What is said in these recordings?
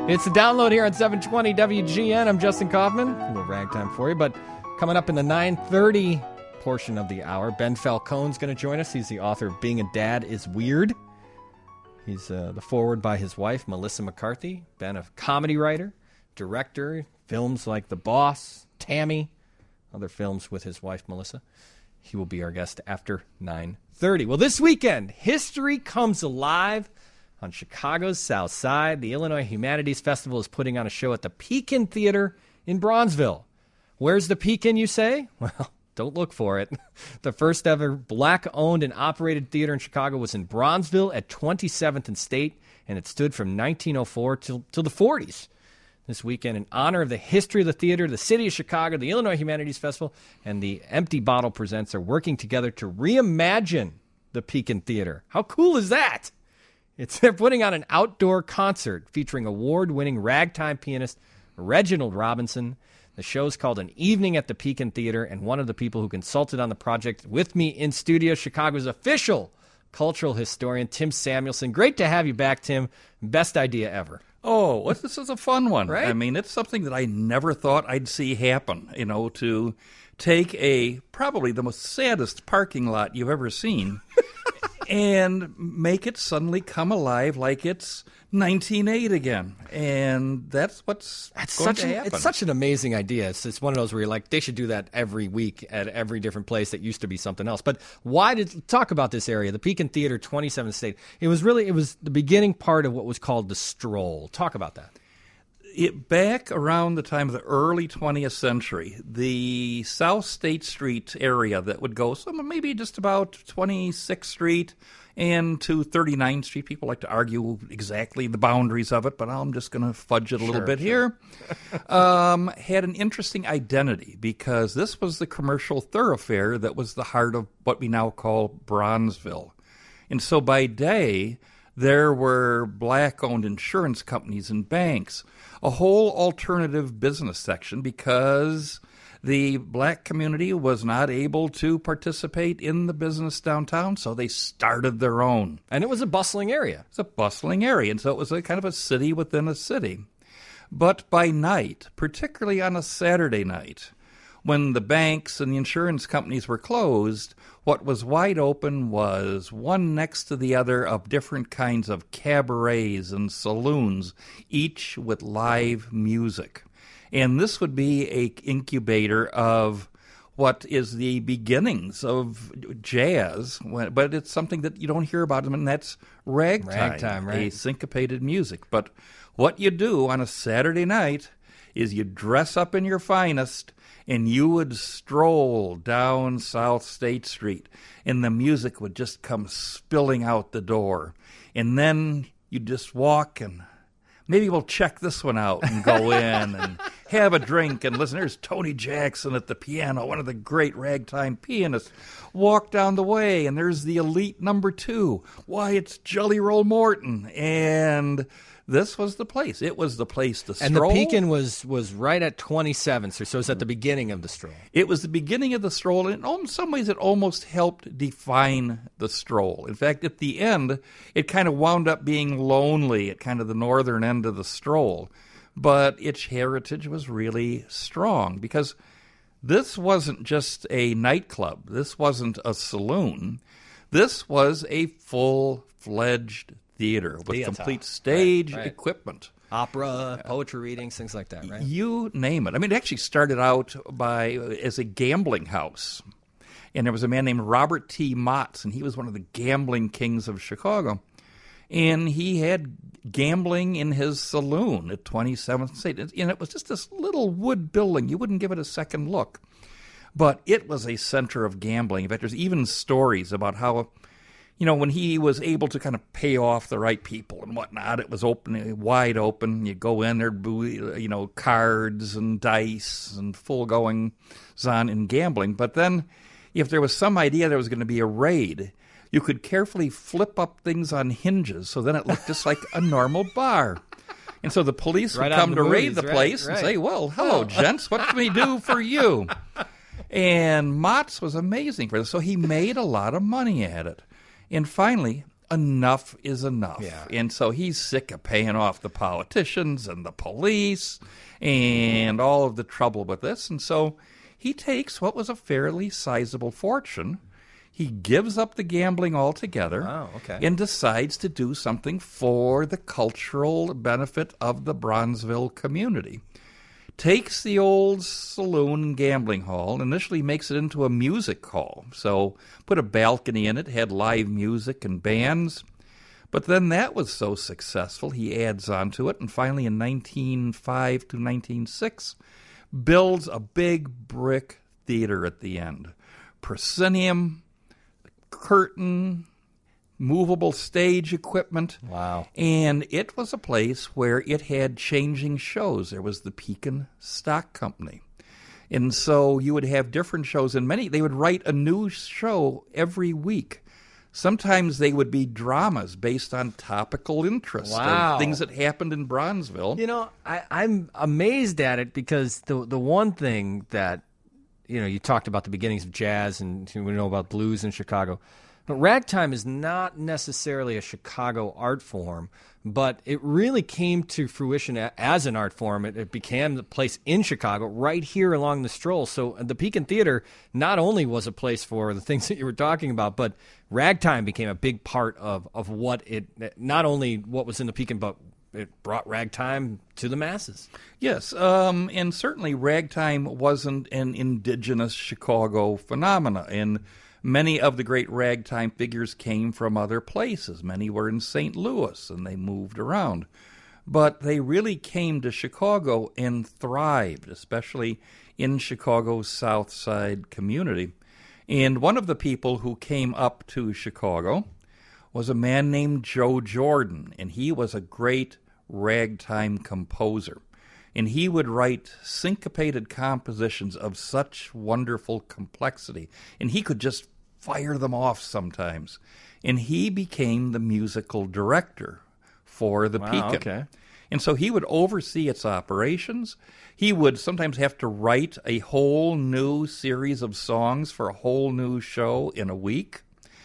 It's the download here on 720 WGN. I'm Justin Kaufman. A little ragtime for you, but coming up in the 9:30 portion of the hour, Ben Falcone's going to join us. He's the author of Being a Dad is Weird. He's the forward by his wife, Melissa McCarthy. Ben, a comedy writer, director, films like The Boss, Tammy, other films with his wife, Melissa. He will be our guest after 9:30. Well, this weekend, history comes alive on Chicago's South Side. The Illinois Humanities Festival is putting on a show at the Pekin Theater in Bronzeville. Where's the Pekin, you say? Well, don't look for it. The first ever black-owned and operated theater in Chicago was in Bronzeville at 27th and State, and it stood from 1904 till the 40s. This weekend, in honor of the history of the theater, the city of Chicago, the Illinois Humanities Festival, and the Empty Bottle Presents are working together to reimagine the Pekin Theater. How cool is that? They're putting on an outdoor concert featuring award-winning ragtime pianist Reginald Robinson. The show's called An Evening at the Pekin Theater, and one of the people who consulted on the project with me in studio, Chicago's official cultural historian, Tim Samuelson. Great to have you back, Tim. Best idea ever. Oh, well, this is a fun one. Right? I mean, it's something that I never thought I'd see happen, to take probably the most saddest parking lot you've ever seen and make it suddenly come alive like it's 1908 again. And that's what's going to happen. It's such an amazing idea. It's one of those where you're like, they should do that every week at every different place that used to be something else. But talk about this area, the Pekin Theater, 27th State. It was the beginning part of what was called the Stroll. Talk about that. Back around the time of the early 20th century, the South State Street area that would go maybe just about 26th Street and to 39th Street. People like to argue exactly the boundaries of it, but I'm just going to fudge it a little bit here. Had an interesting identity because this was the commercial thoroughfare that was the heart of what we now call Bronzeville. And so by day, there were black-owned insurance companies and banks, a whole alternative business section because the black community was not able to participate in the business downtown, so they started their own. And it was a bustling area. It's a bustling area, and so it was a kind of a city within a city. But by night, particularly on a Saturday night, when the banks and the insurance companies were closed, what was wide open was one next to the other of different kinds of cabarets and saloons, each with live music. And this would be an incubator of what is the beginnings of jazz, but it's something that you don't hear about, and that's ragtime, right? A syncopated music. But what you do on a Saturday night is you dress up in your finest, and you would stroll down South State Street, and the music would just come spilling out the door. And then you'd just walk, and maybe we'll check this one out and go in and have a drink and listen. There's Tony Jackson at the piano, one of the great ragtime pianists. Walk down the way, and there's the elite number 2. Why, it's Jelly Roll Morton. And this was the place. It was the place to stroll. And the Pekin was right at 27th, so it's at the beginning of the stroll. It was the beginning of the stroll, and in some ways it almost helped define the stroll. In fact, at the end, it kind of wound up being lonely at kind of the northern end of the stroll. But its heritage was really strong because this wasn't just a nightclub. This wasn't a saloon. This was a full-fledged theater with complete stage equipment. Opera, poetry readings, things like that, right? You name it. I mean, it actually started out as a gambling house. And there was a man named Robert T. Motts, and he was one of the gambling kings of Chicago. And he had gambling in his saloon at 27th State. And it was just this little wood building. You wouldn't give it a second look. But it was a center of gambling. In fact, there's even stories about how, when he was able to kind of pay off the right people and whatnot, it was open, wide open. You go in, there'd be, cards and dice and full goings on in gambling. But then if there was some idea there was going to be a raid, you could carefully flip up things on hinges so then it looked just like a normal bar. And so the police would come to raid the place and say, well, hello, gents, what can we do for you? And Motts was amazing for this. So he made a lot of money at it. And finally, enough is enough. Yeah. And so he's sick of paying off the politicians and the police and all of the trouble with this. And so he takes what was a fairly sizable fortune. He gives up the gambling altogether and decides to do something for the cultural benefit of the Bronzeville community. Takes the old saloon and gambling hall, initially makes it into a music hall. So put a balcony in it, had live music and bands. But then that was so successful, he adds on to it, and finally in 1905 to 1906, builds a big brick theater at the end. Proscenium, curtain, movable stage equipment. Wow. And it was a place where it had changing shows. There was the Pekin Stock Company. And so you would have different shows, and they would write a new show every week. Sometimes they would be dramas based on topical interest Wow. of things that happened in Bronzeville. You know, I'm amazed at it because the one thing that, you know, you talked about the beginnings of jazz and we know about blues in Chicago. But ragtime is not necessarily a Chicago art form, but it really came to fruition as an art form. It became the place in Chicago right here along the Stroll. So the Pekin Theater not only was a place for the things that you were talking about, but ragtime became a big part of what it, not only what was in the Pekin, but it brought ragtime to the masses. Yes, and certainly ragtime wasn't an indigenous Chicago phenomena, and many of the great ragtime figures came from other places. Many were in St. Louis, and they moved around. But they really came to Chicago and thrived, especially in Chicago's South Side community. And one of the people who came up to Chicago was a man named Joe Jordan, and he was a great ragtime composer. And he would write syncopated compositions of such wonderful complexity. And he could just fire them off sometimes. And he became the musical director for the Pekin. Okay. And so he would oversee its operations. He would sometimes have to write a whole new series of songs for a whole new show in a week.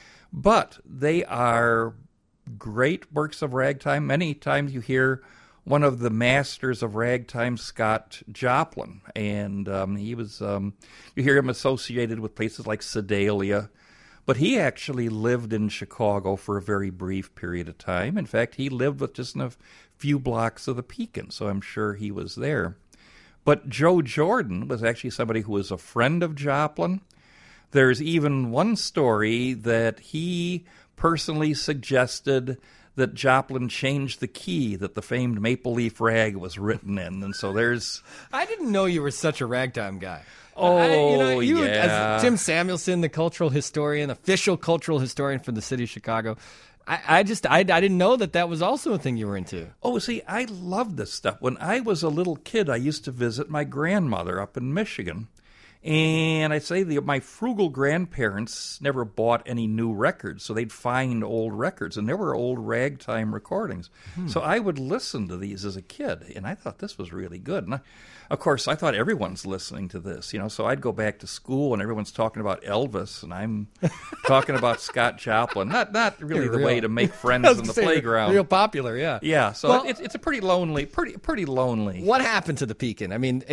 But they are great works of ragtime. Many times you hear one of the masters of ragtime, Scott Joplin, and he was, you hear him associated with places like Sedalia, but he actually lived in Chicago for a very brief period of time. In fact, he lived with just a few blocks of the Pekin, so I'm sure he was there. But Joe Jordan was actually somebody who was a friend of Joplin. There's even one story that he personally suggested that Joplin changed the key that the famed Maple Leaf Rag was written in. And so there's... I didn't know you were such a ragtime guy. Oh, you, yeah. As Tim Samuelson, the cultural historian, official cultural historian for the city of Chicago, I didn't know that was also a thing you were into. Oh, see, I love this stuff. When I was a little kid, I used to visit my grandmother up in Michigan. And I'd say my frugal grandparents never bought any new records, so they'd find old records, and there were old ragtime recordings. So I would listen to these as a kid, and I thought this was really good. And of course, I thought everyone's listening to this, so I'd go back to school, and everyone's talking about Elvis, and I'm talking about Scott Joplin. Not really the way to make friends in the playground. Real popular, yeah. Yeah, so it's a pretty lonely, pretty lonely. What happened to the Pekin? I mean,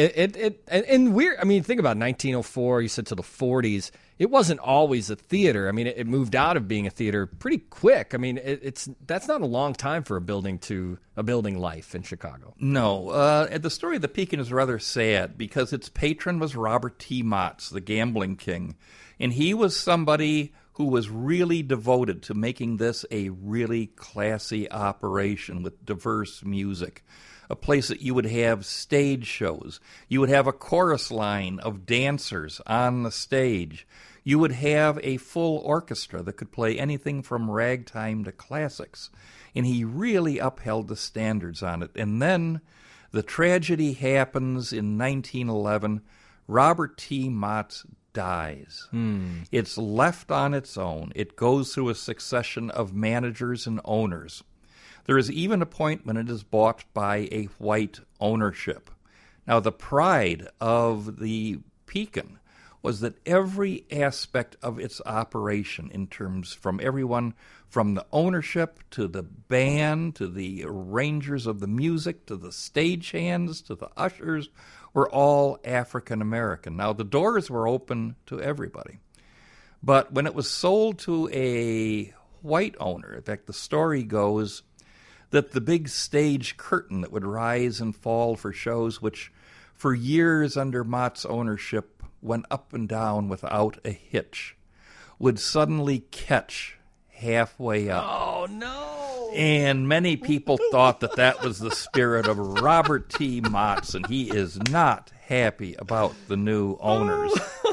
think about 1904, you said to the 40s, it wasn't always a theater. I mean, it moved out of being a theater pretty quick. I mean, that's not a long time for a building life in Chicago. No. The story of the Pekin is rather sad because its patron was Robert T. Motts, the gambling king. And he was somebody who was really devoted to making this a really classy operation with diverse music. A place that you would have stage shows. You would have a chorus line of dancers on the stage. You would have a full orchestra that could play anything from ragtime to classics. And he really upheld the standards on it. And then the tragedy happens in 1911. Robert T. Motts dies. It's left on its own. It goes through a succession of managers and owners. There is even a point when it is bought by a white ownership. Now, the pride of the Pekin was that every aspect of its operation, in terms from everyone from the ownership to the band to the arrangers of the music to the stagehands to the ushers, were all African American. Now, the doors were open to everybody. But when it was sold to a white owner, in fact, the story goes that the big stage curtain that would rise and fall for shows, which for years under Mott's ownership went up and down without a hitch, would suddenly catch halfway up. Oh, no. And many people thought that that was the spirit of Robert T. Motts, and he is not happy about the new owners.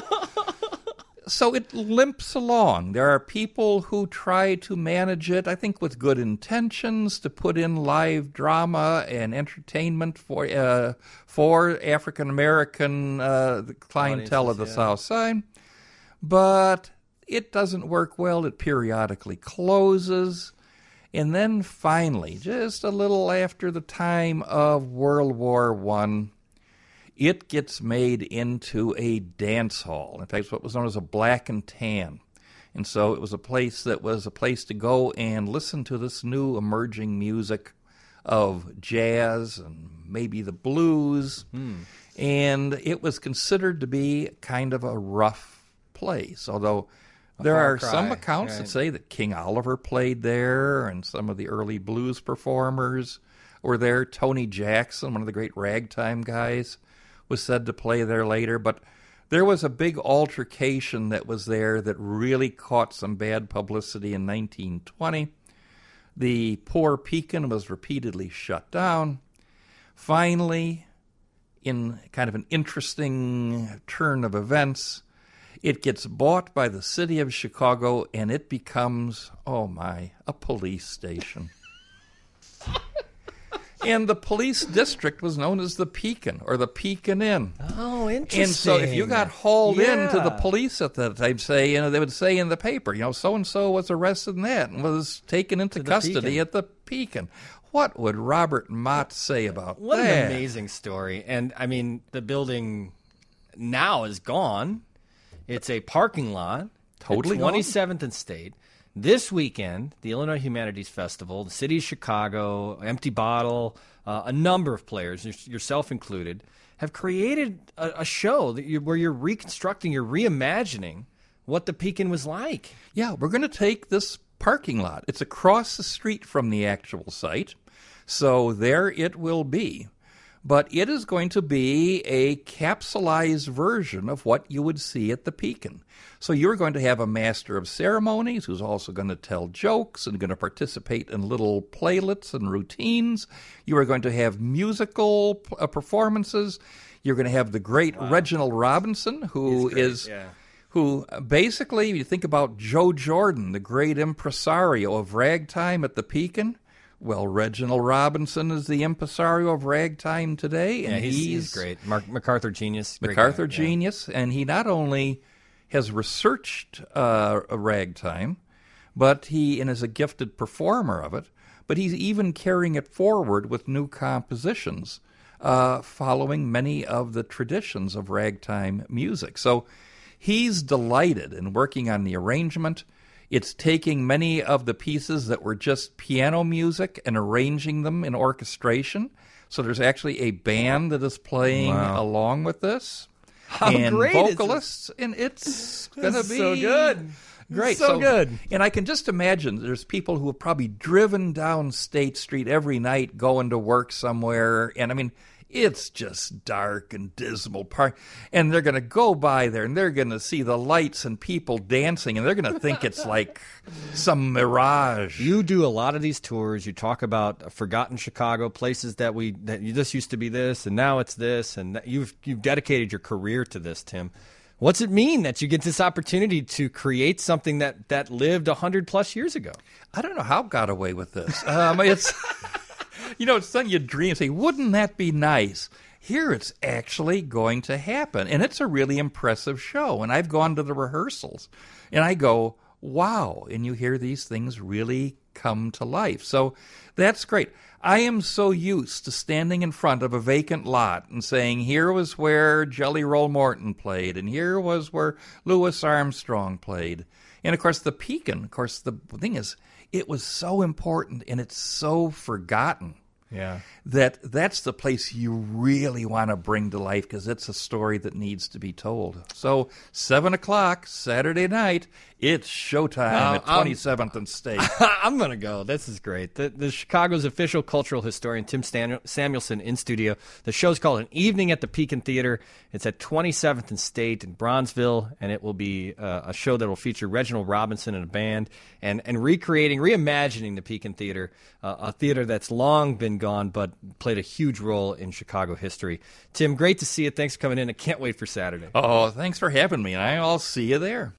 So it limps along. There are people who try to manage it, I think with good intentions, to put in live drama and entertainment for African American clientele of the South Side. But it doesn't work well. It periodically closes. And then finally, just a little after the time of World War I, it gets made into a dance hall. In fact, it's what was known as a black and tan. And so it was a place to go and listen to this new emerging music of jazz and maybe the blues. And it was considered to be kind of a rough place, although there are some accounts that say that King Oliver played there and some of the early blues performers were there. Tony Jackson, one of the great ragtime guys, was said to play there later. But there was a big altercation that was there that really caught some bad publicity in 1920. The poor Pekin was repeatedly shut down. Finally, in kind of an interesting turn of events, it gets bought by the city of Chicago, and it becomes, a police station. And the police district was known as the Pekin, or the Pekin Inn. Oh, interesting. And so if you got hauled into the police at that time, they would say in the paper, so-and-so was arrested in that and was taken into custody at the Pekin. What would Robert Mott say about that? What an amazing story. And, I mean, the building now is gone. It's a parking lot. Totally 27th and State. This weekend, the Illinois Humanities Festival, the city of Chicago, Empty Bottle, a number of players, yourself included, have created a show where you're reconstructing, you're reimagining what the Pekin was like. Yeah, we're going to take this parking lot. It's across the street from the actual site, so there it will be. But it is going to be a capsulized version of what you would see at the Pekin. So you're going to have a master of ceremonies who's also going to tell jokes and going to participate in little playlets and routines. You are going to have musical performances. You're going to have the great Reginald Robinson, who basically, you think about Joe Jordan, the great impresario of ragtime at the Pekin. Well, Reginald Robinson is the impresario of ragtime today. And he's great. MacArthur genius. MacArthur genius. And he not only has researched ragtime, but he is a gifted performer of it, but he's even carrying it forward with new compositions, following many of the traditions of ragtime music. So he's delighted in working on the arrangement. It's taking many of the pieces that were just piano music and arranging them in orchestration. So there's actually a band that is playing along with this. How and great vocalists, and it's going to be so good. Great. So good. And I can just imagine there's people who have probably driven down State Street every night going to work somewhere. And I mean, it's just dark and dismal park. And they're going to go by there and they're going to see the lights and people dancing. And they're going to think it's like some mirage. You do a lot of these tours. You talk about forgotten Chicago, places that this used to be this and now it's this. And you've dedicated your career to this, Tim. What's it mean that you get this opportunity to create something that lived 100+ years ago? I don't know how I got away with this. It's... it's something you dream and say, wouldn't that be nice? Here it's actually going to happen. And it's a really impressive show. And I've gone to the rehearsals. And I go, wow. And you hear these things really come to life. So that's great. I am so used to standing in front of a vacant lot and saying, here was where Jelly Roll Morton played, and here was where Louis Armstrong played. And, of course, the Pekin, the thing is, it was so important and it's so forgotten. Yeah. That's the place you really want to bring to life because it's a story that needs to be told. So 7 o'clock Saturday night, it's showtime at 27th and State. I'm going to go. This is great. The Chicago's official cultural historian, Tim Samuelson, in studio. The show's called An Evening at the Pekin Theater. It's at 27th and State in Bronzeville, and it will be a show that will feature Reginald Robinson and a band and reimagining the Pekin Theater, a theater that's long been gone but played a huge role in Chicago history. Tim, great to see you. Thanks for coming in. I can't wait for Saturday. Oh, thanks for having me. I'll see you there.